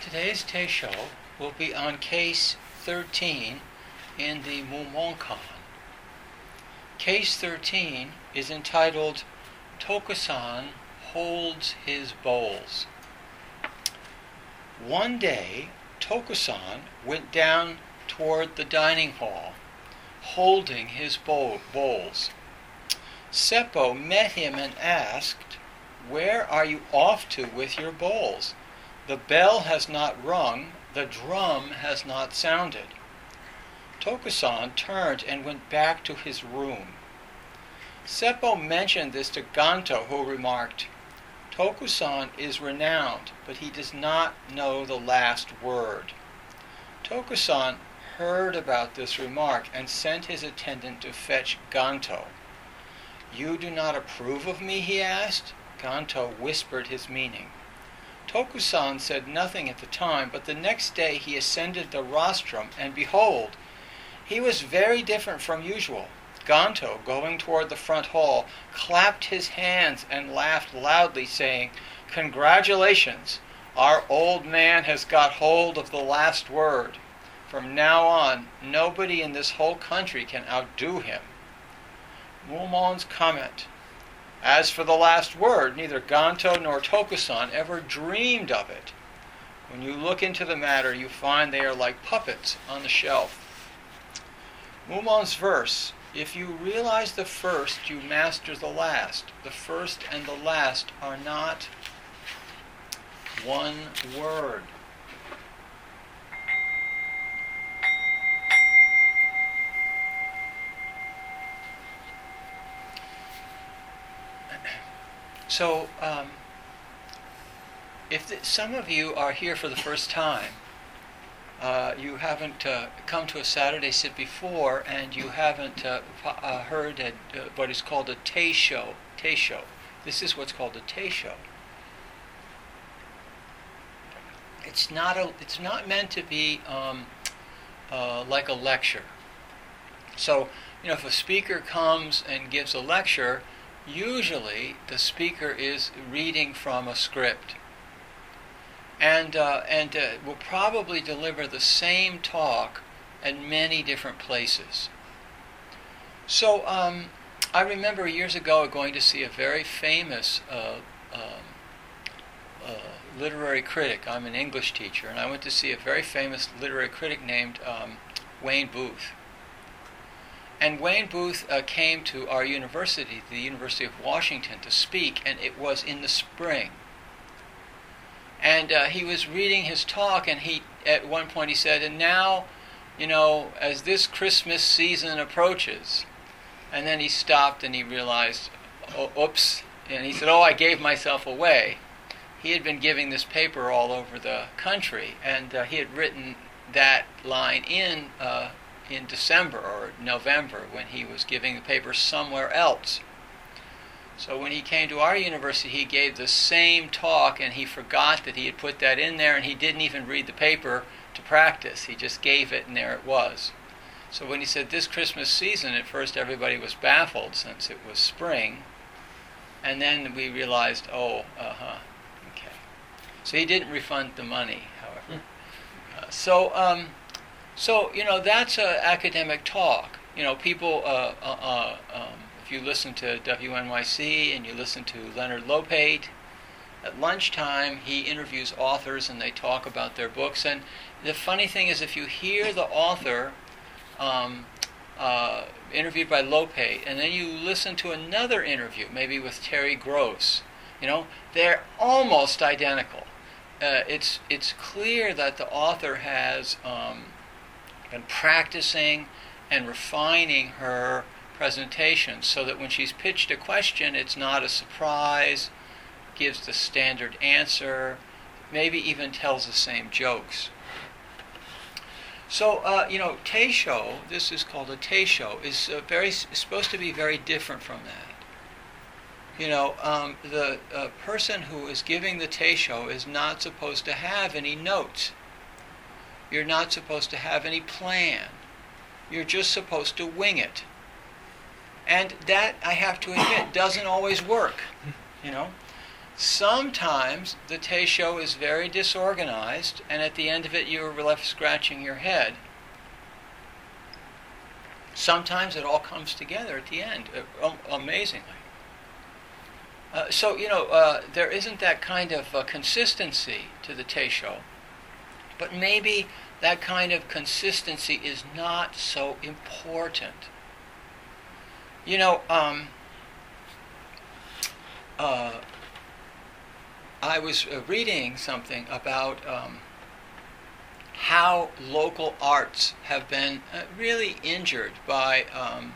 Today's Teisho will be on case 13 in the Mumonkan. Case 13 is entitled Tokusan Holds His Bowls. One day, Tokusan went down toward the dining hall, holding his bowls. Seppo met him and asked, "Where are you off to with your bowls? The bell has not rung, the drum has not sounded." Tokusan turned and went back to his room. Seppo mentioned this to Ganto, who remarked, "Tokusan is renowned, but he does not know the last word." Tokusan heard about this remark and sent his attendant to fetch Ganto. "You do not approve of me?" he asked. Ganto whispered his meaning. Tokusan said nothing at the time, but the next day he ascended the rostrum, and behold, he was very different from usual. Ganto, going toward the front hall, clapped his hands and laughed loudly, saying, "Congratulations! Our old man has got hold of the last word. From now on, nobody in this whole country can outdo him." Mumon's comment: "As for the last word, neither Ganto nor Tokusan ever dreamed of it. When you look into the matter, you find they are like puppets on the shelf." Mumon's verse: "If you realize the first, you master the last. The first and the last are not one word." So, if some of you are here for the first time, you haven't come to a Saturday sit before, and you haven't heard what is called a Teisho. This is what's called a Teisho. It's not meant to be like a lecture. So, if a speaker comes and gives a lecture, usually the speaker is reading from a script, and will probably deliver the same talk at many different places. So I remember years ago going to see a very famous literary critic. I'm an English teacher, and I went to see a very famous literary critic named Wayne Booth. And Wayne Booth came to our university, the University of Washington, to speak, and it was in the spring. And he was reading his talk, and at one point he said, "And now, as this Christmas season approaches," and then he stopped and he realized, "Oh, oops," and he said, "Oh, I gave myself away." He had been giving this paper all over the country, and he had written that line in December or November when he was giving the paper somewhere else. So when he came to our university, he gave the same talk, and he forgot that he had put that in there, and he didn't even read the paper to practice. He just gave it, and there it was. So when he said this Christmas season, at first everybody was baffled since it was spring, and then we realized, okay. So he didn't refund the money, however. So that's academic talk. People, if you listen to WNYC and you listen to Leonard Lopate, at lunchtime he interviews authors and they talk about their books. And the funny thing is, if you hear the author interviewed by Lopate, and then you listen to another interview, maybe with Terry Gross, they're almost identical. It's clear that the author has been practicing and refining her presentation so that when she's pitched a question, it's not a surprise, gives the standard answer, maybe even tells the same jokes. So, Teisho, this is called a Teisho, is supposed to be very different from that. The person who is giving the Teisho is not supposed to have any notes. You're not supposed to have any plan. You're just supposed to wing it. And that, I have to admit, doesn't always work. Sometimes the Teisho is very disorganized, and at the end of it you're left scratching your head. Sometimes it all comes together at the end, amazingly. There isn't that kind of consistency to the Teisho, but maybe that kind of consistency is not so important. I was reading something about how local arts have been really injured by,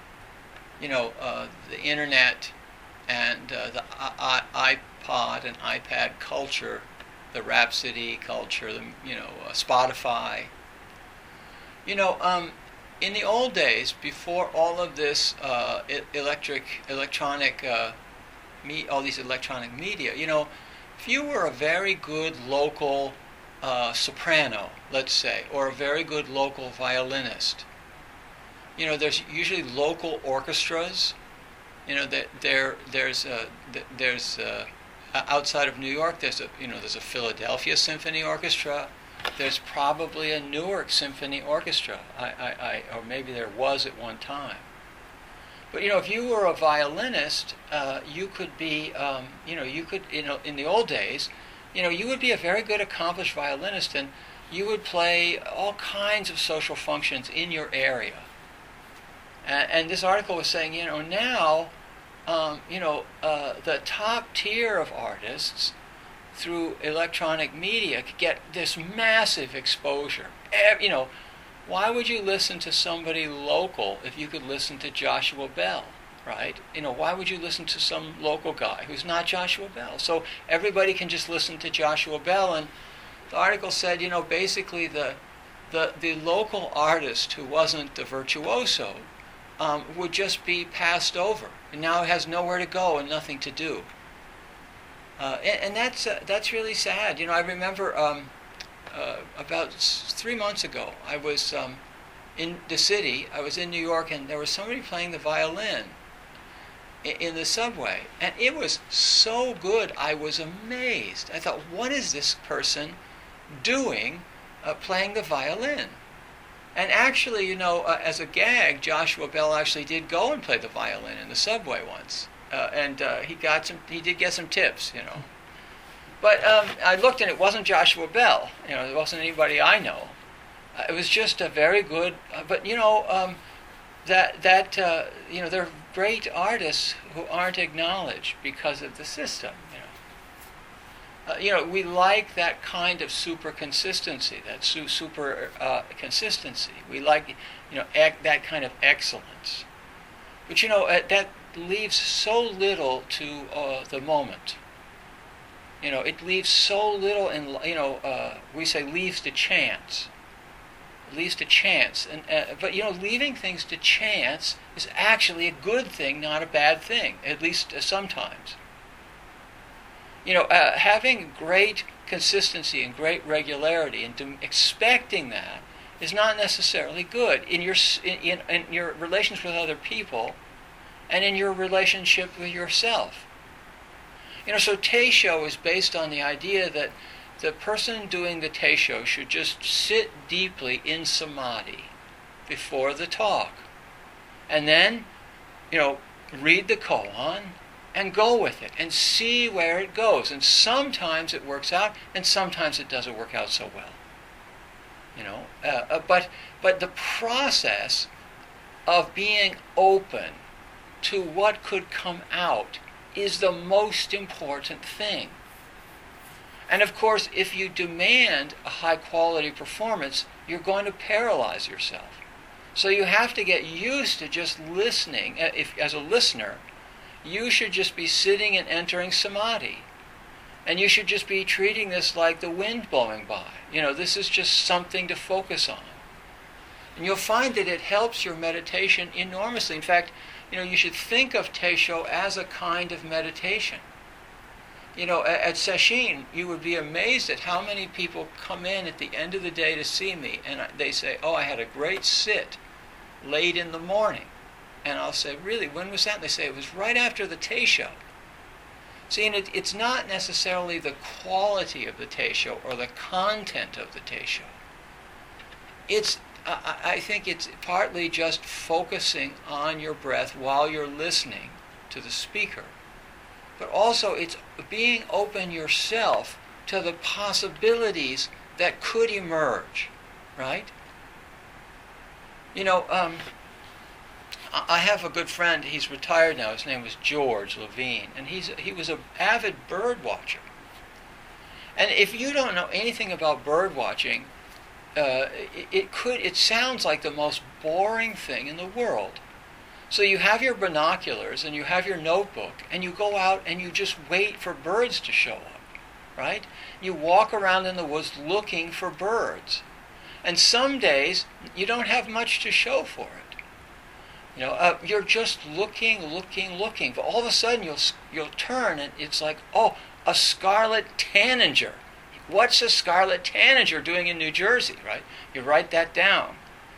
the internet and the iPod and iPad culture, the Rhapsody culture, Spotify. In the old days, before all of this all these electronic media, if you were a very good local soprano, let's say, or a very good local violinist, there's usually local orchestras. There's outside of New York, there's a Philadelphia Symphony Orchestra. There's probably a Newark Symphony Orchestra. Or maybe there was at one time. But if you were a violinist, you could be, in the old days, you would be a very good, accomplished violinist, and you would play all kinds of social functions in your area. And this article was saying, now, the top tier of artists through electronic media could get this massive exposure. Why would you listen to somebody local if you could listen to Joshua Bell, right? Why would you listen to some local guy who's not Joshua Bell? So everybody can just listen to Joshua Bell. And the article said, basically the local artist who wasn't the virtuoso would just be passed over, and now has nowhere to go and nothing to do. And that's really sad. I remember about 3 months ago, I was in the city. I was in New York, and there was somebody playing the violin in the subway, and it was so good. I was amazed. I thought, what is this person doing playing the violin? And actually, as a gag, Joshua Bell actually did go and play the violin in the subway once, and he did get some tips, But I looked, and it wasn't Joshua Bell. It wasn't anybody I know. It was just a very good. But there are great artists who aren't acknowledged because of the system. We like that kind of super consistency, that super consistency. We like, that kind of excellence. But that leaves so little to the moment. It leaves so little in, we say leaves to chance. It leaves to chance. But leaving things to chance is actually a good thing, not a bad thing, at least sometimes. Having great consistency and great regularity and expecting that is not necessarily good in your relations with other people and in your relationship with yourself. So Teisho is based on the idea that the person doing the Teisho should just sit deeply in samadhi before the talk. And then, read the koan and go with it and see where it goes. And sometimes it works out, and sometimes it doesn't work out so well. But the process of being open to what could come out is the most important thing. And of course, if you demand a high quality performance, you're going to paralyze yourself. So you have to get used to just listening. As a listener, you should just be sitting and entering samadhi. And you should just be treating this like the wind blowing by. This is just something to focus on. And you'll find that it helps your meditation enormously. In fact, you should think of Teisho as a kind of meditation. At Sesshin, you would be amazed at how many people come in at the end of the day to see me, and they say, I had a great sit late in the morning. And I'll say, really, when was that? And they say, it was right after the Teisho. See, and it's not necessarily the quality of the teisho or the content of the teisho. I think it's partly just focusing on your breath while you're listening to the speaker. But also it's being open yourself to the possibilities that could emerge, right? I have a good friend, he's retired now, his name was George Levine, and he was an avid bird watcher. And if you don't know anything about bird watching, it sounds like the most boring thing in the world. So you have your binoculars and you have your notebook and you go out and you just wait for birds to show up, right? You walk around in the woods looking for birds. And some days you don't have much to show for it. You're just looking. But all of a sudden you'll turn and it's like, oh, a scarlet tanager. What's a scarlet tanager doing in New Jersey, right? You write that down.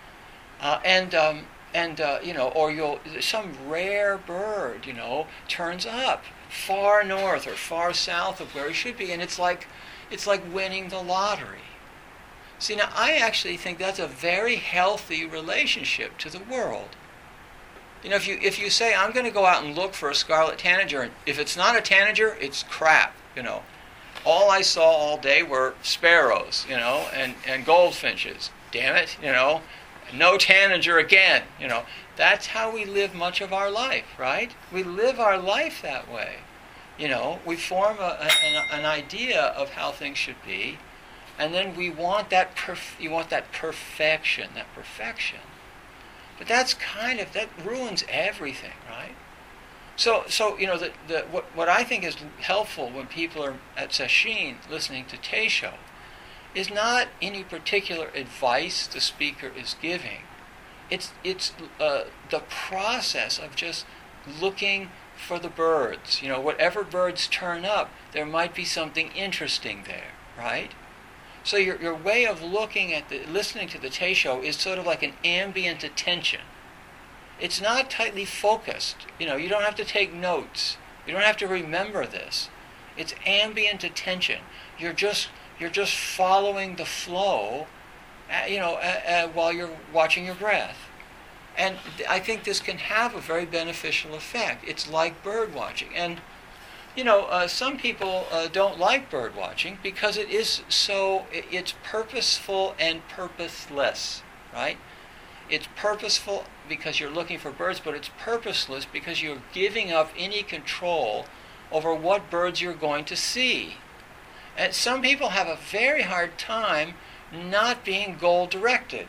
Or some rare bird, turns up far north or far south of where he should be, and it's like winning the lottery. See, now I actually think that's a very healthy relationship to the world. If you say, I'm going to go out and look for a scarlet tanager, and if it's not a tanager, it's crap, All I saw all day were sparrows, and goldfinches. Damn it, no tanager again, That's how we live much of our life, right? We live our life that way. We form an idea of how things should be, and then we want that perfection. But that's that ruins everything, right? So what I think is helpful when people are at sesshin listening to teisho is not any particular advice the speaker is giving. It's the process of just looking for the birds. Whatever birds turn up, there might be something interesting there, right? So your way of listening to the teisho is sort of like an ambient attention. It's not tightly focused. You don't have to take notes. You don't have to remember this. It's ambient attention. You're just following the flow, while you're watching your breath. And I think this can have a very beneficial effect. It's like bird watching. And, some people don't like bird watching because it's purposeful and purposeless, right? It's purposeful because you're looking for birds, but it's purposeless because you're giving up any control over what birds you're going to see. And some people have a very hard time not being goal-directed.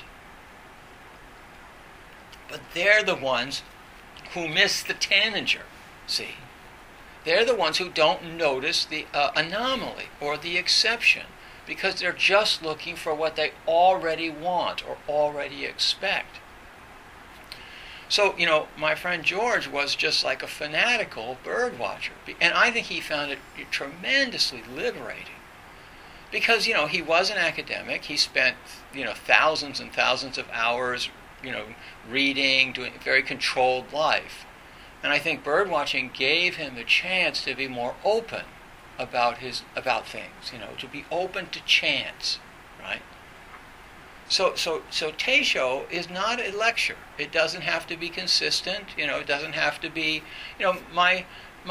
But they're the ones who miss the tanager, see? They're the ones who don't notice the anomaly or the exception because they're just looking for what they already want or already expect. So, my friend George was just like a fanatical bird watcher. And I think he found it tremendously liberating. Because, he was an academic. He spent, thousands and thousands of hours, reading, doing a very controlled life. And I think bird watching gave him the chance to be more open about things, to be open to chance, right? So teisho is not a lecture. It doesn't have to be consistent. It doesn't have to be. My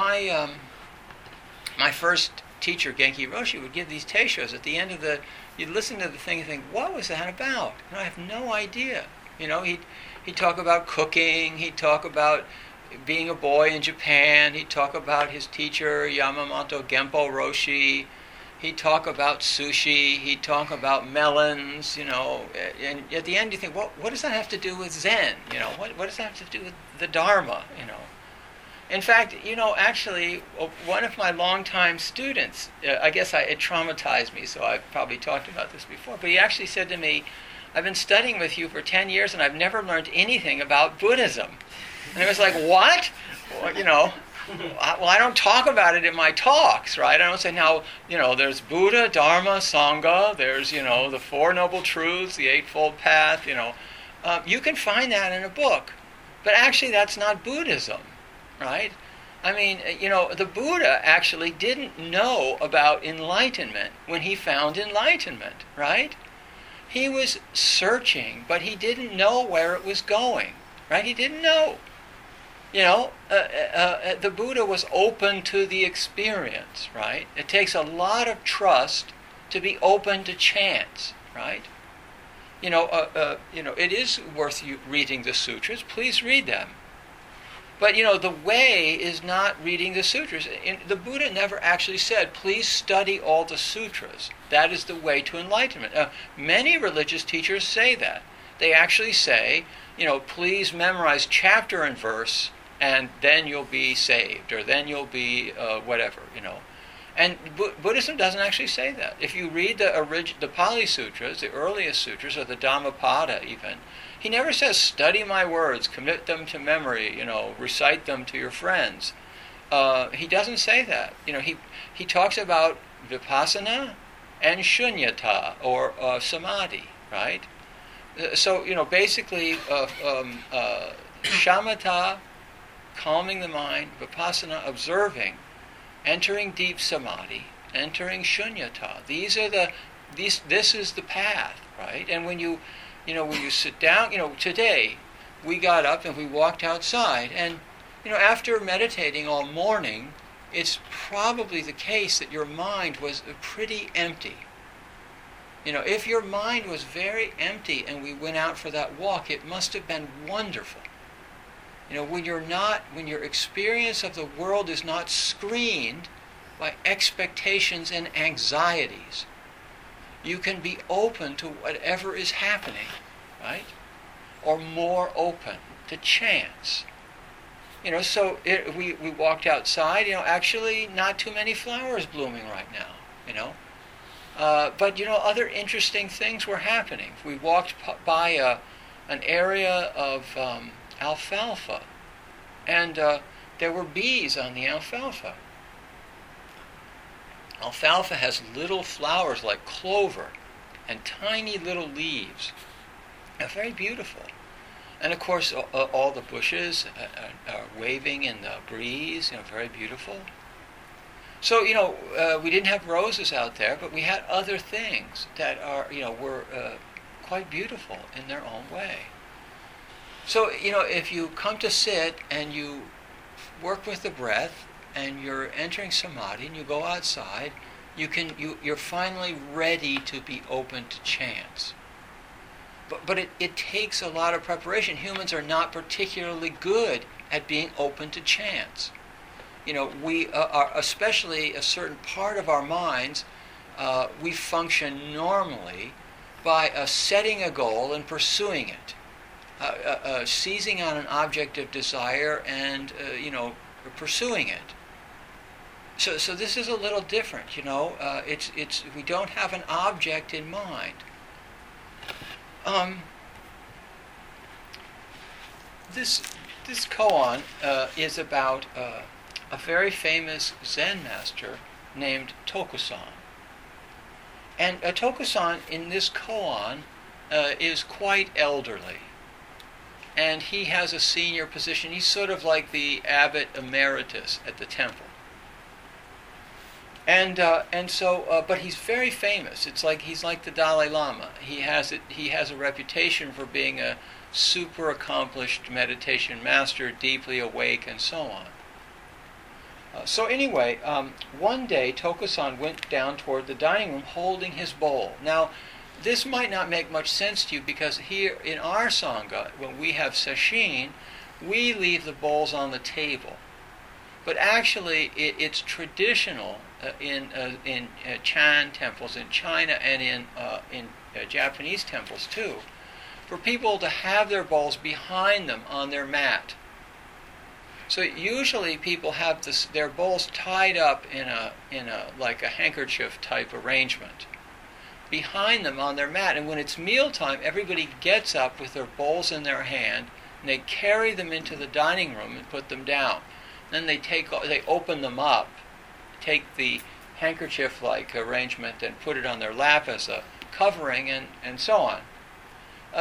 first teacher, Genki Roshi, would give these teishos at the end of you'd listen to the thing and think, what was that about? I have no idea. He'd talk about cooking. He'd talk about being a boy in Japan. He'd talk about his teacher, Yamamoto Genpo Roshi. He'd talk about sushi. He'd talk about melons, and at the end you think, what does that have to do with Zen? What does that have to do with the Dharma? In fact, actually, one of my longtime students, I guess it traumatized me, so I've probably talked about this before, but he actually said to me, I've been studying with you for 10 years and I've never learned anything about Buddhism. And it was like, what? Well, I don't talk about it in my talks, right? I don't say, now, there's Buddha, Dharma, Sangha, there's, the Four Noble Truths, the Eightfold Path, you can find that in a book. But actually, that's not Buddhism, right? I mean, the Buddha actually didn't know about enlightenment when he found enlightenment, right? He was searching, but he didn't know where it was going, right? He didn't know. The Buddha was open to the experience, right? It takes a lot of trust to be open to chance, right? It is worth you reading the sutras. Please read them. But, the way is not reading the sutras. The Buddha never actually said, please study all the sutras. That is the way to enlightenment. Many religious teachers say that. They actually say, please memorize chapter and verse, and then you'll be saved, or then you'll be whatever. And Buddhism doesn't actually say that. If you read the Pali Sutras, the earliest sutras, or the Dhammapada even, he never says, study my words, commit them to memory, recite them to your friends. He doesn't say that. He talks about vipassana and shunyata, or samadhi, right? So, basically, shamatha, calming the mind, vipassana, observing, entering deep samadhi, entering shunyata. This is the path, right? And when you sit down, today we got up and we walked outside, and after meditating all morning, it's probably the case that your mind was pretty empty. If your mind was very empty and we went out for that walk, it must have been wonderful. When your experience of the world is not screened by expectations and anxieties, you can be open to whatever is happening, right? Or more open to chance. So we walked outside, actually not too many flowers blooming right now, But, other interesting things were happening. We walked by an area of alfalfa, and there were bees on the alfalfa. Alfalfa has little flowers like clover and tiny little leaves. They're very beautiful. And of course, all the bushes are waving in the breeze, very beautiful. So, we didn't have roses out there, but we had other things that were quite beautiful in their own way. So, if you come to sit and you work with the breath and you're entering samadhi and you go outside, you're finally ready to be open to chance. But it takes a lot of preparation. Humans are not particularly good at being open to chance. We are, especially a certain part of our minds, we function normally by setting a goal and pursuing it. Seizing on an object of desire and pursuing it. So this is a little different. It's we don't have an object in mind. This koan is about a very famous Zen master named Tokusan. And Tokusan in this koan is quite elderly. And he has a senior position. He's sort of like the abbot emeritus at the temple. But he's very famous. It's like he's like the Dalai Lama. He has a reputation for being a super accomplished meditation master, deeply awake, and so on. One day Tokusan went down toward the dining room holding his bowl. Now, this might not make much sense to you because here in our Sangha, when we have sesshin, we leave the bowls on the table. But actually, it's traditional in Chan temples in China and in Japanese temples too, for people to have their bowls behind them on their mat. So usually people have their bowls tied up in a like a handkerchief type arrangement behind them on their mat, and when it's mealtime, everybody gets up with their bowls in their hand and they carry them into the dining room and put them down. Then they open them up, take the handkerchief-like arrangement and put it on their lap as a covering, and so on.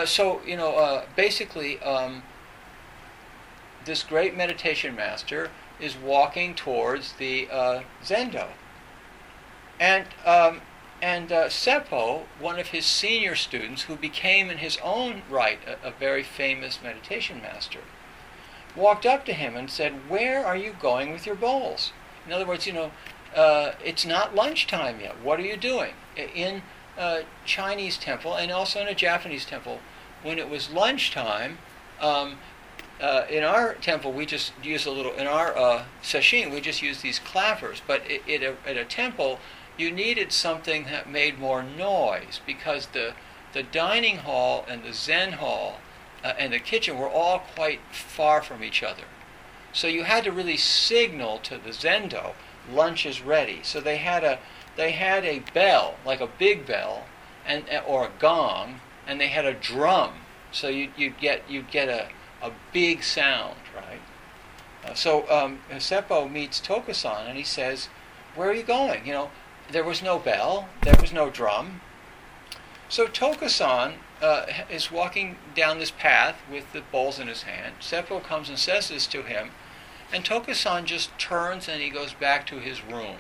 Basically, this great meditation master is walking towards the zendo. And Seppo, one of his senior students, who became in his own right a very famous meditation master, walked up to him and said, "Where are you going with your bowls?" In other words, it's not lunchtime yet. What are you doing? In a Chinese temple and also in a Japanese temple, when it was lunchtime, in our temple we just use in our sesshin we just use these clappers, but at a temple you needed something that made more noise, because the dining hall and the Zen hall and the kitchen were all quite far from each other. So you had to really signal to the zendo, lunch is ready. So they had a bell, like a big bell, or a gong, and they had a drum. So you'd get a big sound, right? Seppo meets Tokusan and he says, "Where are you going?" There was no bell, there was no drum. So Tokusan is walking down this path with the bowls in his hand. Seppo comes and says this to him, and Tokusan just turns and he goes back to his room.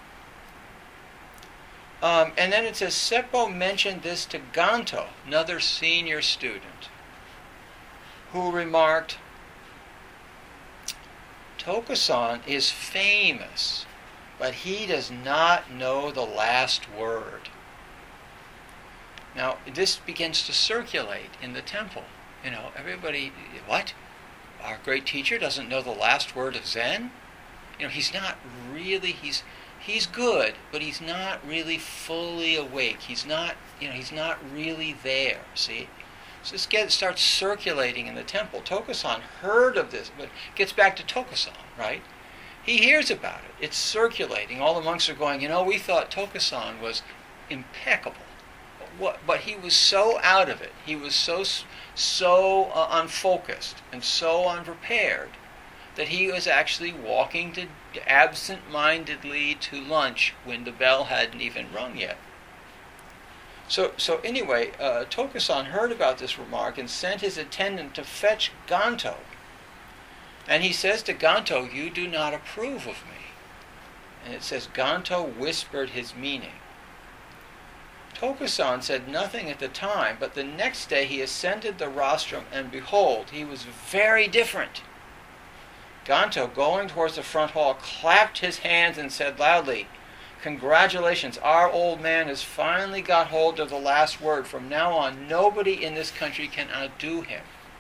And then it says, Seppo mentioned this to Ganto, another senior student, who remarked, "Tokusan is famous, but he does not know the last word." Now, this begins to circulate in the temple. Everybody, what? Our great teacher doesn't know the last word of Zen? He's not really, he's good, but he's not really fully awake. He's not really there, see? So this starts circulating in the temple. Tokusan heard of this, but it gets back to Tokusan, right? He hears about it. It's circulating. All the monks are going, we thought Tokusan was impeccable. But he was so out of it. He was so unfocused and so unprepared that he was actually walking absent-mindedly to lunch when the bell hadn't even rung yet. So anyway, Tokusan heard about this remark and sent his attendant to fetch Ganto. And he says to Ganto, "You do not approve of me." And it says, Ganto whispered his meaning. Tokusan said nothing at the time, but the next day he ascended the rostrum, and behold, he was very different. Ganto, going towards the front hall, clapped his hands and said loudly, "Congratulations, our old man has finally got hold of the last word. From now on, nobody in this country can outdo him."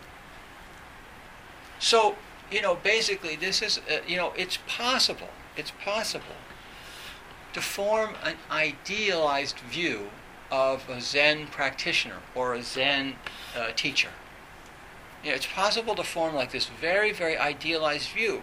So, basically this is, it's possible to form an idealized view of a Zen practitioner or a Zen teacher. It's possible to form like this very, very idealized view.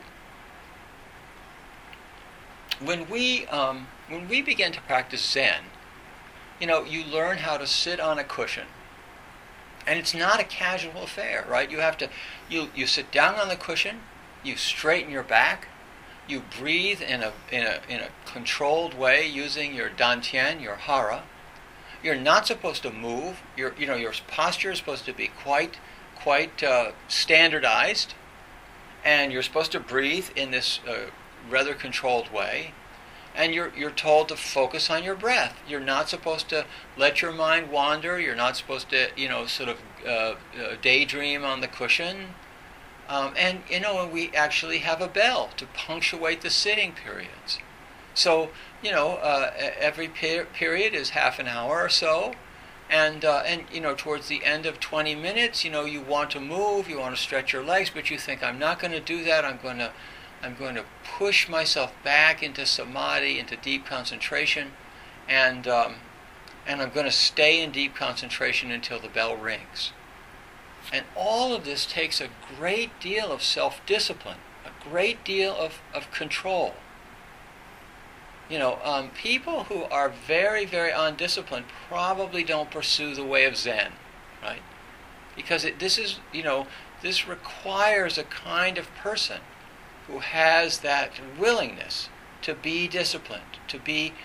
When we begin to practice Zen, you learn how to sit on a cushion. And it's not a casual affair, right? You sit down on the cushion, you straighten your back, you breathe in a controlled way using your dantian, your hara. You're not supposed to move. Your posture is supposed to be quite standardized, and you're supposed to breathe in this rather controlled way. And you're told to focus on your breath. You're not supposed to let your mind wander. You're not supposed to, daydream on the cushion. And we actually have a bell to punctuate the sitting periods. So, every period is half an hour or so. And towards the end of 20 minutes, you want to move, you want to stretch your legs, but you think, I'm not going to do that. I'm going to push myself back into samadhi, into deep concentration, and I'm going to stay in deep concentration until the bell rings. And all of this takes a great deal of self-discipline, a great deal of control. People who are very, very undisciplined probably don't pursue the way of Zen, right? Because this requires a kind of person who has that willingness to be disciplined, to be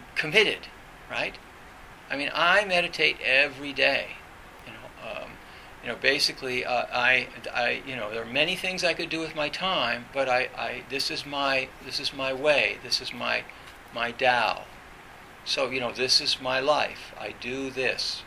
committed, right? I meditate every day, Basically, there are many things I could do with my time, but this is my way. This is my Tao. So, this is my life. I do this.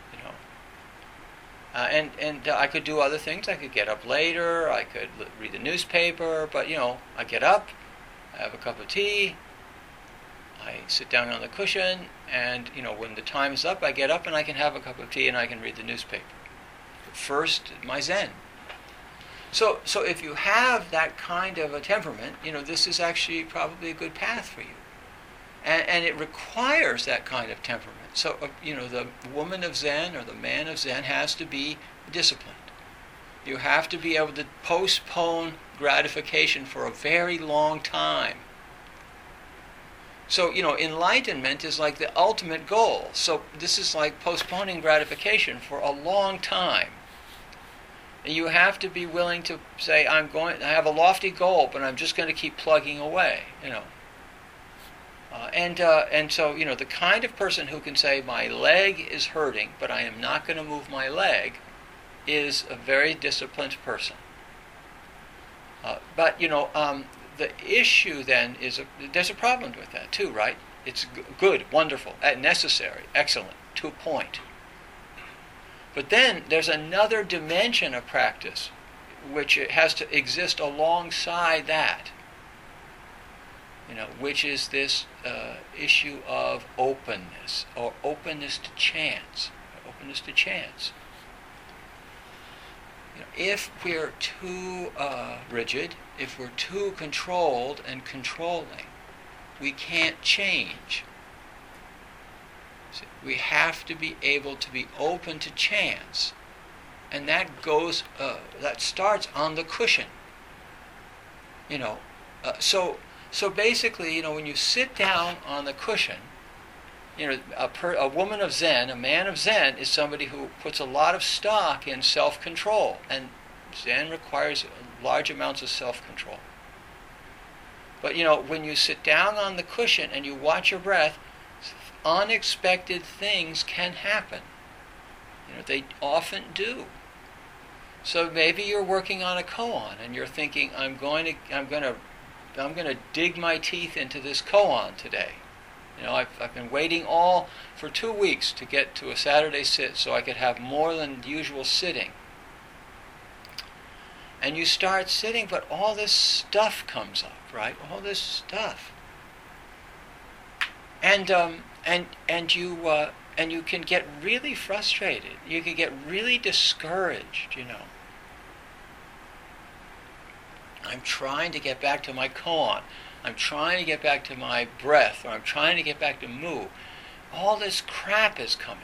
And I could do other things. I could get up later. I could read the newspaper. But I get up, I have a cup of tea, I sit down on the cushion, and when the time is up, I get up and I can have a cup of tea and I can read the newspaper. First, my Zen. So if you have that kind of a temperament, this is actually probably a good path for you. And it requires that kind of temperament. So, the woman of Zen or the man of Zen has to be disciplined. You have to be able to postpone gratification for a very long time. So, enlightenment is like the ultimate goal. So this is like postponing gratification for a long time. And you have to be willing to say, I have a lofty goal, but I'm just going to keep plugging away, And so, the kind of person who can say, my leg is hurting, but I am not going to move my leg, is a very disciplined person. But the issue then is, there's a problem with that too, right? It's good, wonderful, necessary, excellent, to a point. But then there's another dimension of practice which has to exist alongside that. Which is this issue of openness, or openness to chance. Openness to chance. If we're too rigid, if we're too controlled and controlling, we can't change. We have to be able to be open to chance, and that starts on the cushion. So basically, when you sit down on the cushion, a woman of Zen, a man of Zen, is somebody who puts a lot of stock in self-control, and Zen requires large amounts of self-control. But when you sit down on the cushion and you watch your breath, unexpected things can happen. They often do. So maybe you're working on a koan and you're thinking, I'm going to dig my teeth into this koan today. I've been waiting for 2 weeks to get to a Saturday sit so I could have more than usual sitting. And you start sitting, but all this stuff comes up, right? All this stuff. And you can get really frustrated. You can get really discouraged, I'm trying to get back to my koan. I'm trying to get back to my breath, or I'm trying to get back to mu. All this crap is coming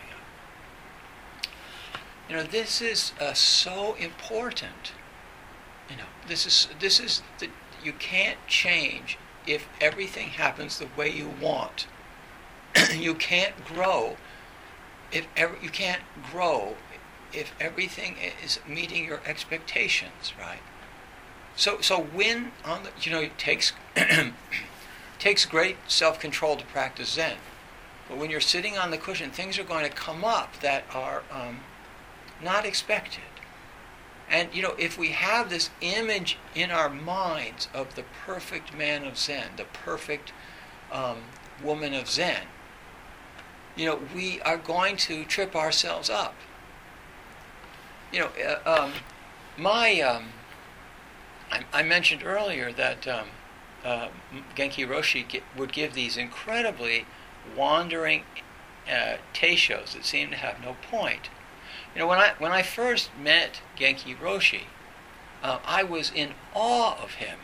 up. This is so important. This is you can't change if everything happens the way you want. You can't grow if everything is meeting your expectations, right? So when it takes takes great self-control to practice Zen. But when you're sitting on the cushion, things are going to come up that are not expected. And if we have this image in our minds of the perfect man of Zen, the perfect woman of Zen, we are going to trip ourselves up. I mentioned earlier that Genki Roshi would give these incredibly wandering teishos that seem to have no point. When I first met Genki Roshi, I was in awe of him,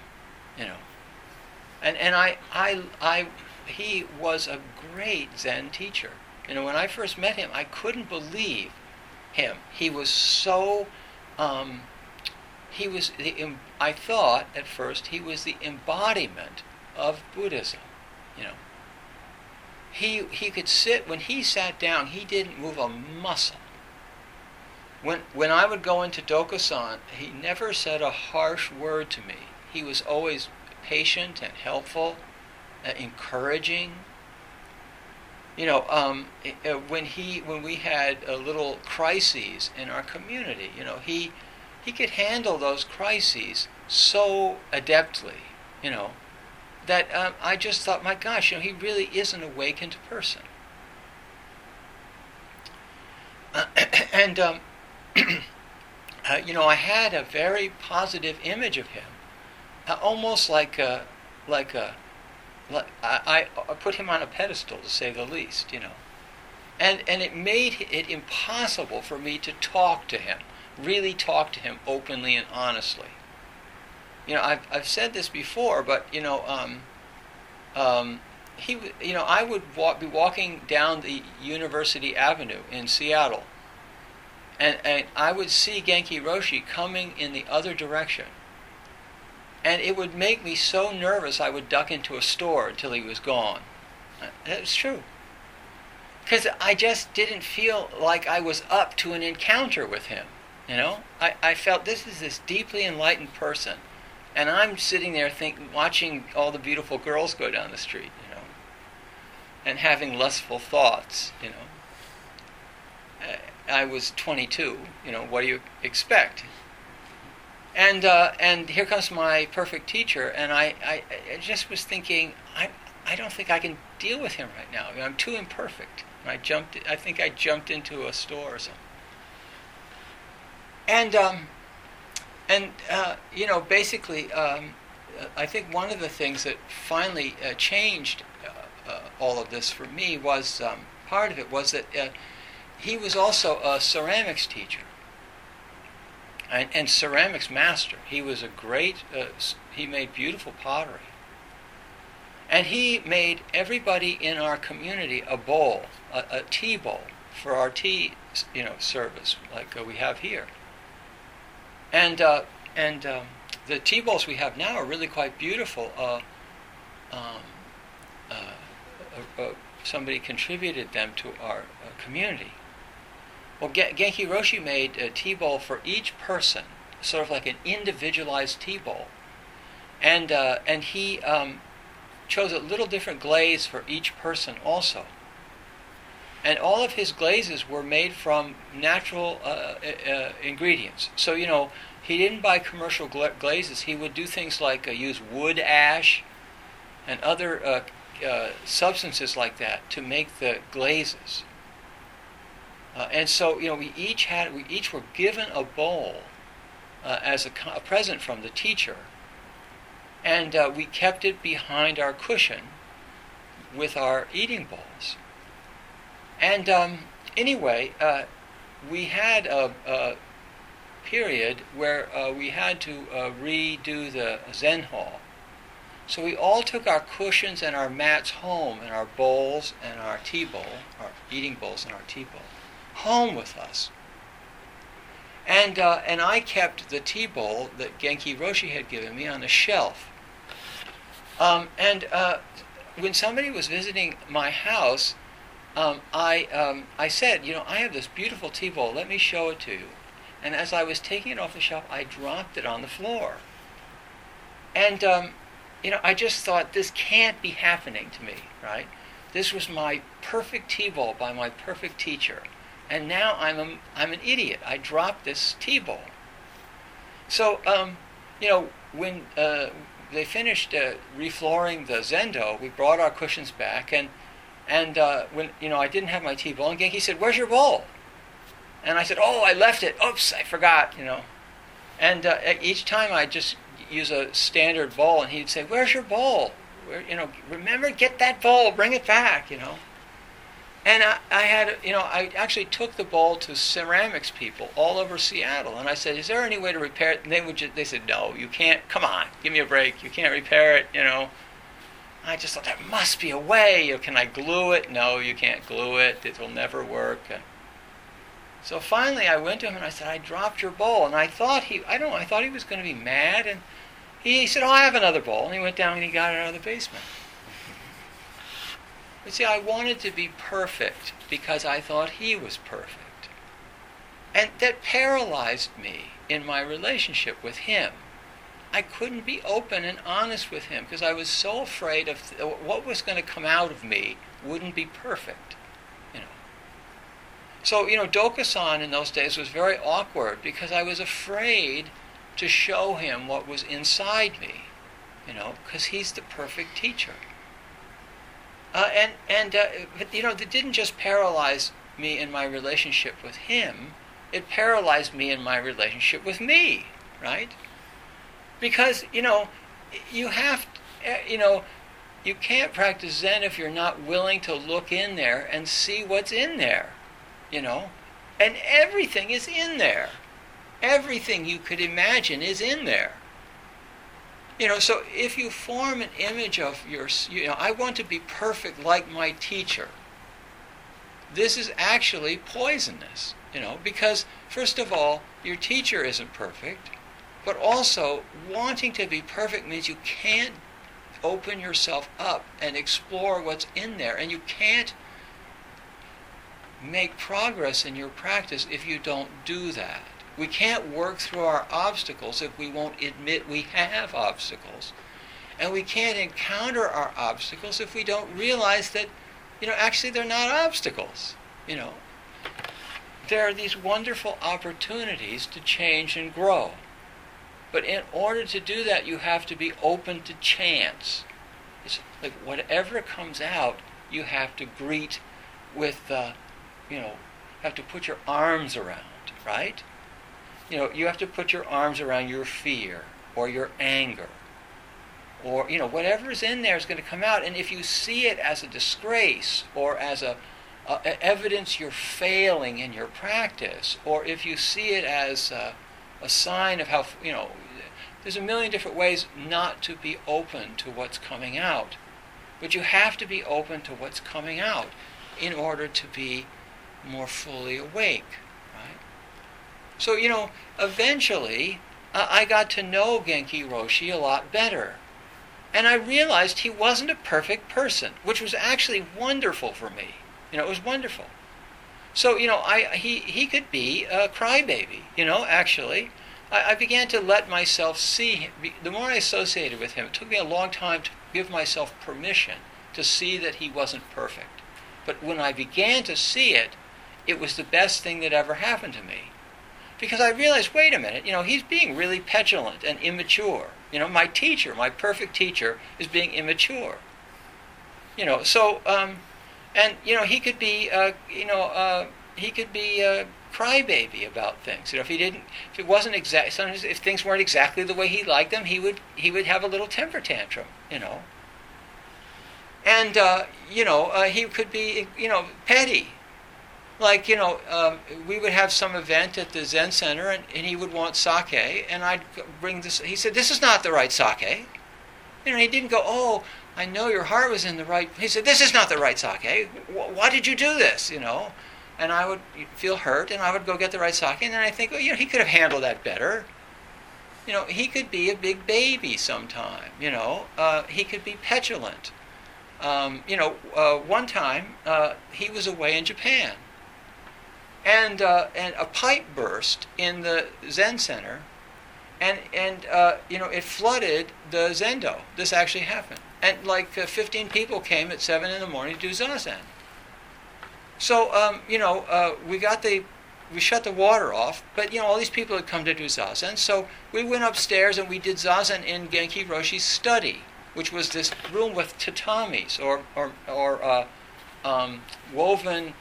and he was a great Zen teacher. When I first met him, I couldn't believe him. He was so. I thought at first he was the embodiment of Buddhism. He could sit. When he sat down, he didn't move a muscle. When I would go into Dokusan, he never said a harsh word to me. He was always patient and helpful, encouraging. When we had little crises in our community, he could handle those crises so adeptly, that I just thought, my gosh, he really is an awakened person. And I had a very positive image of him, almost I put him on a pedestal, to say the least, and it made it impossible for me to talk to him, really talk to him openly and honestly. I've said this before, but I would be walking down the University Avenue in Seattle, and I would see Genki Roshi coming in the other direction. And it would make me so nervous I would duck into a store until he was gone. That was true. Because I just didn't feel like I was up to an encounter with him. I felt this is this deeply enlightened person. And I'm sitting there watching all the beautiful girls go down the street, and having lustful thoughts, I was 22, what do you expect? And here comes my perfect teacher, and I just was thinking, I don't think I can deal with him right now. I'm too imperfect. And I think I jumped into a store or something. Basically, I think one of the things that finally changed all of this for me was, part of it was that he was also a ceramics teacher. And ceramics master. He was a great, he made beautiful pottery. And he made everybody in our community a bowl, a tea bowl, for our tea, service, like we have here. And the tea bowls we have now are really quite beautiful. Somebody contributed them to our community. Well, Genki Roshi made a tea bowl for each person, sort of like an individualized tea bowl, and he chose a little different glaze for each person also. And all of his glazes were made from natural ingredients. So he didn't buy commercial glazes. He would do things like use wood ash and other substances like that to make the glazes. And so, we each were given a bowl as a present from the teacher, and we kept it behind our cushion with our eating bowls. And anyway, we had a period where we had to redo the Zen hall. So we all took our cushions and our mats home, and our bowls and our tea bowl, our eating bowls and our tea bowl, home with us. And I kept the tea bowl that Genki Roshi had given me on a shelf. When somebody was visiting my house, I said, I have this beautiful tea bowl. Let me show it to you. And as I was taking it off the shelf, I dropped it on the floor. And I just thought, this can't be happening to me, right? This was my perfect tea bowl by my perfect teacher. And now I'm an idiot. I dropped this tea bowl. So, when they finished reflooring the Zendo, we brought our cushions back, and when I didn't have my tea bowl, and Genki said, "Where's your bowl?" And I said, "Oh, I left it. Oops, I forgot." And each time I just use a standard bowl, and he'd say, "Where's your bowl? Remember, get that bowl. Bring it back." And I actually took the bowl to ceramics people all over Seattle, and I said, "Is there any way to repair it?" And they said, "No, you can't. Come on, give me a break. You can't repair it." I just thought, there must be a way. Can I glue it? No, you can't glue it. It will never work. So finally, I went to him and I said, "I dropped your bowl." And I thought he was going to be mad, and he said, "Oh, I have another bowl." And he went down and he got it out of the basement. But see, I wanted to be perfect because I thought he was perfect. And that paralyzed me in my relationship with him. I couldn't be open and honest with him because I was so afraid of what was going to come out of me wouldn't be perfect, you know. So, Dokusan in those days was very awkward because I was afraid to show him what was inside me, because he's the perfect teacher. But that didn't just paralyze me in my relationship with him, it paralyzed me in my relationship with me, right? Because, you have, you can't practice Zen if you're not willing to look in there and see what's in there, And everything is in there. Everything you could imagine is in there. So if you form an image of I want to be perfect like my teacher, this is actually poisonous, because first of all, your teacher isn't perfect, but also wanting to be perfect means you can't open yourself up and explore what's in there, and you can't make progress in your practice if you don't do that. We can't work through our obstacles if we won't admit we have obstacles. And we can't encounter our obstacles if we don't realize that, actually they're not obstacles. There are these wonderful opportunities to change and grow. But in order to do that, you have to be open to chance. It's like whatever comes out, you have to greet with, have to put your arms around, right? You have to put your arms around your fear or your anger or, whatever's in there is going to come out. And if you see it as a disgrace or as a evidence you're failing in your practice, or if you see it as a sign of how, there's a million different ways not to be open to what's coming out. But you have to be open to what's coming out in order to be more fully awake. So, eventually, I got to know Genki Roshi a lot better. And I realized he wasn't a perfect person, which was actually wonderful for me. It was wonderful. So, he could be a crybaby, actually. I began to let myself see him. The more I associated with him, it took me a long time to give myself permission to see that he wasn't perfect. But when I began to see it, it was the best thing that ever happened to me. Because I realized, wait a minute, he's being really petulant and immature. My teacher, my perfect teacher, is being immature. So, and he could be, he could be a crybaby about things. If it wasn't exact, sometimes if things weren't exactly the way he liked them, he would have a little temper tantrum. And he could be, petty. Like, we would have some event at the Zen Center, and he would want sake, and I'd bring this. He said, "This is not the right sake." He didn't go, "Oh, I know your heart was in the right." He said, "This is not the right sake. Why did you do this?" And I would feel hurt, and I would go get the right sake, and then I think, he could have handled that better. He could be a big baby sometime. He could be petulant. One time he was away in Japan. And a pipe burst in the Zen Center, and it flooded the Zendo. This actually happened, and 15 people came at 7 in the morning to do zazen. So we shut the water off, but all these people had come to do zazen. So we went upstairs and we did zazen in Genki Roshi's study, which was this room with tatamis or woven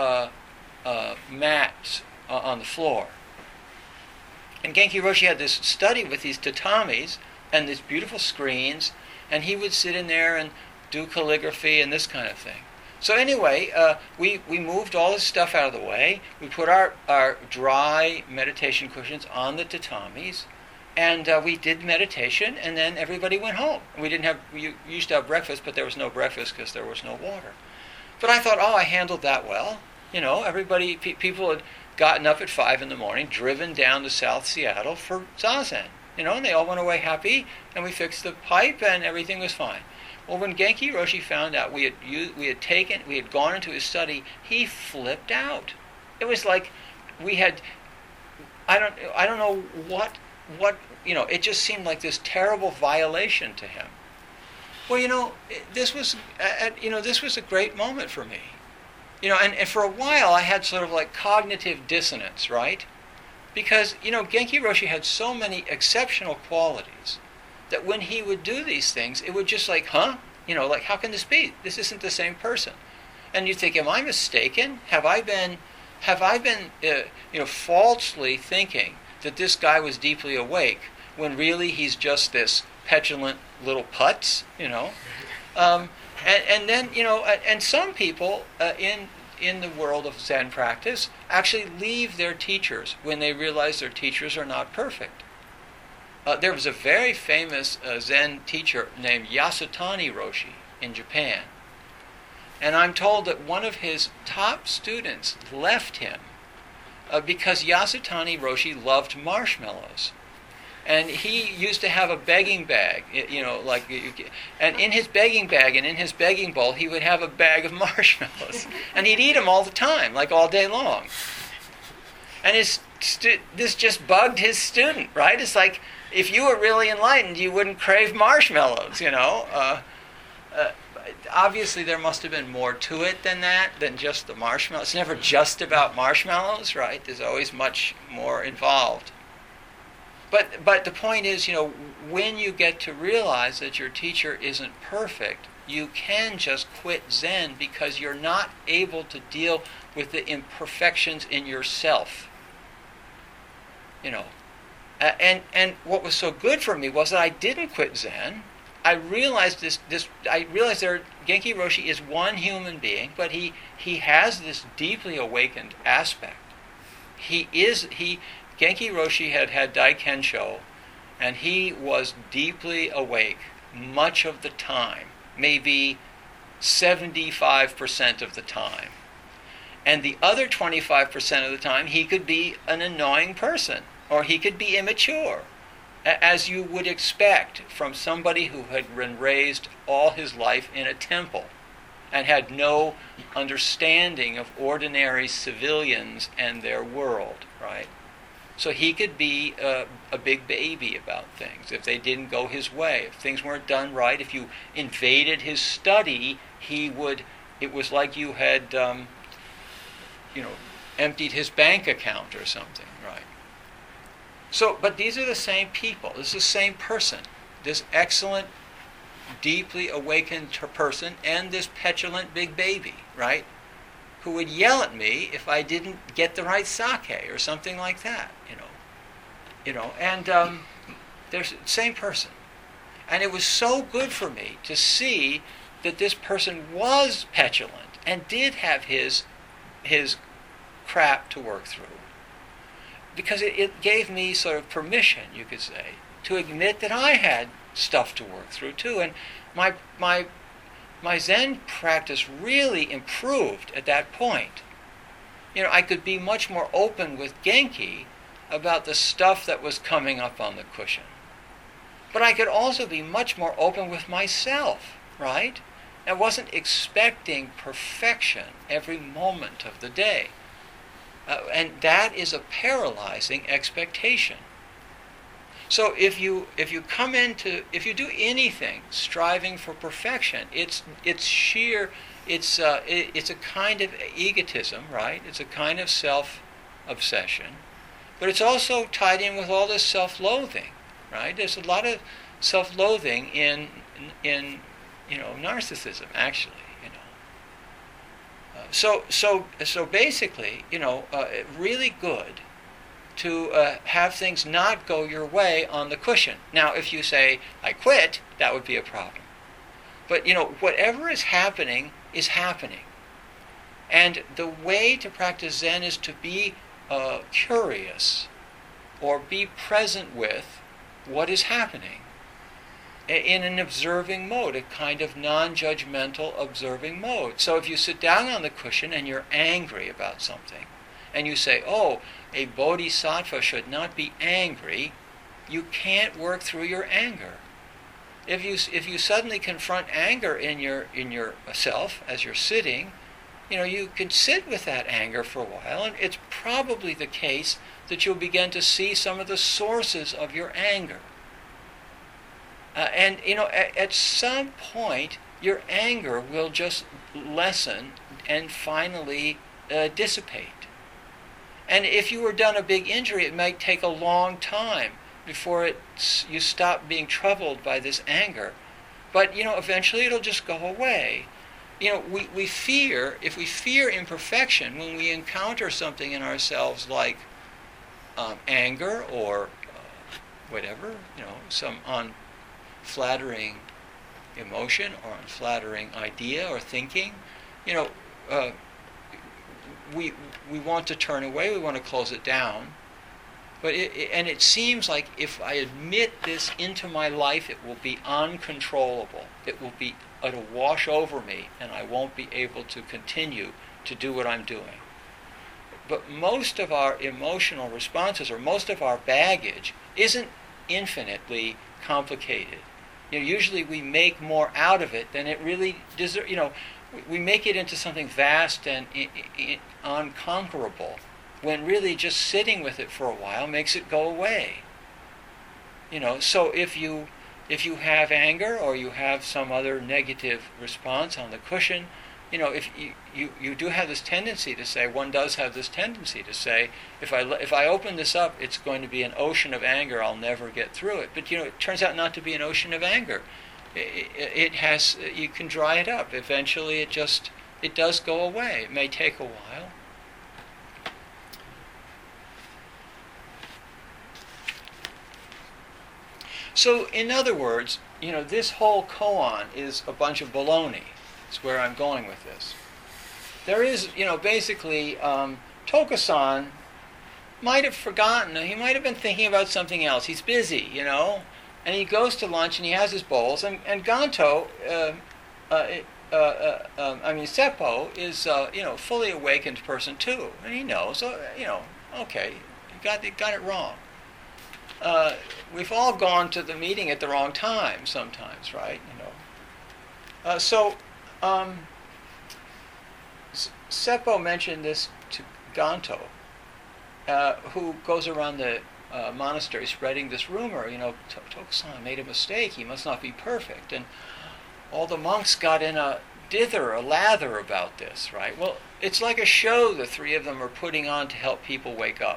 mats on the floor. And Genki Roshi had this study with these tatamis and these beautiful screens, and he would sit in there and do calligraphy and this kind of thing. So anyway, we moved all this stuff out of the way. We put our dry meditation cushions on the tatamis, and we did meditation, and then everybody went home. We used to have breakfast, but there was no breakfast because there was no water. But I thought, I handled that well. People had gotten up at 5 in the morning, driven down to South Seattle for zazen, and they all went away happy, and we fixed the pipe, and everything was fine. Well, when Genki Roshi found out we had gone into his study, he flipped out. It was like we had, I don't know what it just seemed like this terrible violation to him. Well, this was a great moment for me. And for a while I had sort of like cognitive dissonance, right? Because, Genki Roshi had so many exceptional qualities that when he would do these things, it would just like, huh? Like, how can this be? This isn't the same person. And you think, am I mistaken? Have I been falsely thinking that this guy was deeply awake when really he's just this petulant little putz, and then, and some people in the world of Zen practice actually leave their teachers when they realize their teachers are not perfect. There was a very famous Zen teacher named Yasutani Roshi in Japan. And I'm told that one of his top students left him because Yasutani Roshi loved marshmallows. And he used to have a begging bag, and in his begging bag and in his begging bowl, he would have a bag of marshmallows. And he'd eat them all the time, like all day long. And this just bugged his student, right? It's like, if you were really enlightened, you wouldn't crave marshmallows, Obviously, there must have been more to it than just the marshmallows. It's never just about marshmallows, right? There's always much more involved. But the point is, when you get to realize that your teacher isn't perfect, you can just quit Zen because you're not able to deal with the imperfections in yourself. And what was so good for me was that I didn't quit Zen. I realized Genki Roshi is one human being, but he has this deeply awakened aspect. Genki Roshi had Daikensho, and he was deeply awake much of the time, maybe 75% of the time. And the other 25% of the time, he could be an annoying person, or he could be immature, as you would expect from somebody who had been raised all his life in a temple and had no understanding of ordinary civilians and their world, right? So he could be a big baby about things if they didn't go his way, if things weren't done right. If you invaded his study, it was like you had, emptied his bank account or something, right? So, but these are the same people. This is the same person. This excellent, deeply awakened person and this petulant big baby, right? Who would yell at me if I didn't get the right sake or something like that, And they're the same person. And it was so good for me to see that this person was petulant and did have his crap to work through. Because it gave me sort of permission, you could say, to admit that I had stuff to work through too. And my Zen practice really improved at that point. I could be much more open with Genki about the stuff that was coming up on the cushion. But I could also be much more open with myself, right? I wasn't expecting perfection every moment of the day. And that is a paralyzing expectation. So if you do anything striving for perfection, it's a kind of egotism, right? It's a kind of self-obsession, but it's also tied in with all this self-loathing, right? There's a lot of self-loathing in narcissism, actually. So basically, really good to have things not go your way on the cushion. Now, if you say, I quit, that would be a problem. But, whatever is happening is happening. And the way to practice Zen is to be curious or be present with what is happening in an observing mode, a kind of non-judgmental observing mode. So if you sit down on the cushion and you're angry about something, and you say, a bodhisattva should not be angry, you can't work through your anger. If you suddenly confront anger in yourself as you're sitting, you can sit with that anger for a while, and it's probably the case that you'll begin to see some of the sources of your anger. At some point, your anger will just lessen and finally dissipate. And if you were done a big injury, it might take a long time before you stop being troubled by this anger. But, eventually it'll just go away. We fear, if we fear imperfection, when we encounter something in ourselves like anger or whatever, some unflattering emotion or unflattering idea or thinking, we want to turn away, we want to close it down. But it seems like if I admit this into my life, it will be uncontrollable. It'll wash over me, and I won't be able to continue to do what I'm doing. But most of our emotional responses, or most of our baggage, isn't infinitely complicated. Usually we make more out of it than it really deserves. We make it into something vast and unconquerable, when really just sitting with it for a while makes it go away. So if you have anger or you have some other negative response on the cushion, if you do have this tendency to say, one does have this tendency to say, if I open this up, it's going to be an ocean of anger, I'll never get through it. But it turns out not to be an ocean of anger. You can dry it up. Eventually it does go away. It may take a while. So, in other words, this whole koan is a bunch of baloney. That's where I'm going with this. There is, basically, Tokusan might have forgotten. He might have been thinking about something else. He's busy, and he goes to lunch and he has his bowls. And Ganto, Seppo is, fully awakened person too, and he knows. Okay, you got it wrong. We've all gone to the meeting at the wrong time sometimes, right? Seppo mentioned this to Ganto, who goes around the monastery spreading this rumor. Tokusan made a mistake. He must not be perfect. And all the monks got in a lather about this, right? Well, it's like a show the three of them are putting on to help people wake up.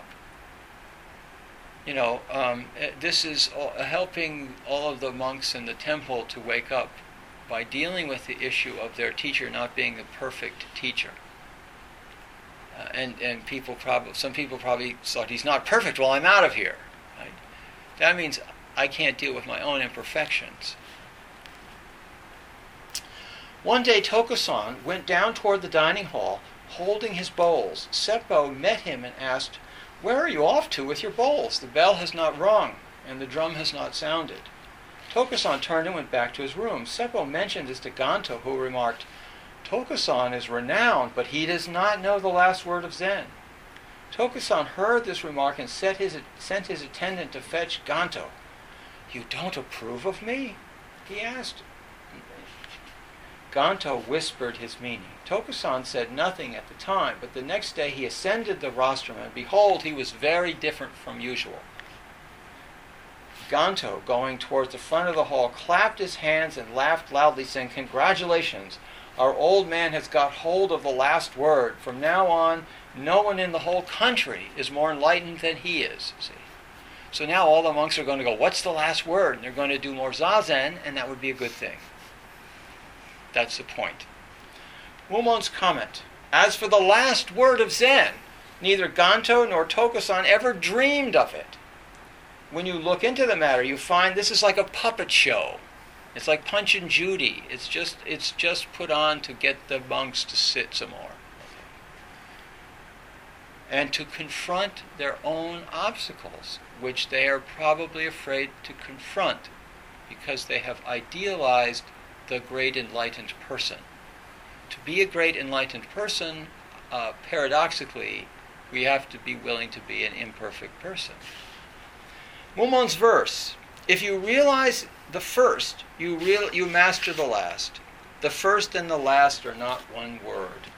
This is helping all of the monks in the temple to wake up by dealing with the issue of their teacher not being the perfect teacher. And some people probably thought, he's not perfect, well, I'm out of here. Right? That means I can't deal with my own imperfections. One day Tokusan went down toward the dining hall, holding his bowls. Seppo met him and asked, "Where are you off to with your bowls? The bell has not rung, and the drum has not sounded." Tokusan turned and went back to his room. Seppo mentioned this to Ganto, who remarked, "Tokusan is renowned, but he does not know the last word of Zen." Tokusan heard this remark and sent his attendant to fetch Ganto. "You don't approve of me?" he asked. Ganto whispered his meaning. Tokusan said nothing at the time, but the next day he ascended the rostrum, and behold, he was very different from usual. Ganto, going towards the front of the hall, clapped his hands and laughed loudly, saying, "Congratulations! Our old man has got hold of the last word. From now on, no one in the whole country is more enlightened than he is." See? So now all the monks are going to go, "What's the last word?" And they're going to do more zazen, and that would be a good thing. That's the point. Wumon's comment: "As for the last word of Zen, neither Ganto nor Tokusan ever dreamed of it. When you look into the matter, you find this is like a puppet show. It's like Punch and Judy. It's just put on to get the monks to sit some more. And to confront their own obstacles, which they are probably afraid to confront because they have idealized the great enlightened person. To be a great enlightened person, paradoxically, we have to be willing to be an imperfect person." Wumon's verse: "If you realize the first, you master the last. The first and the last are not one word."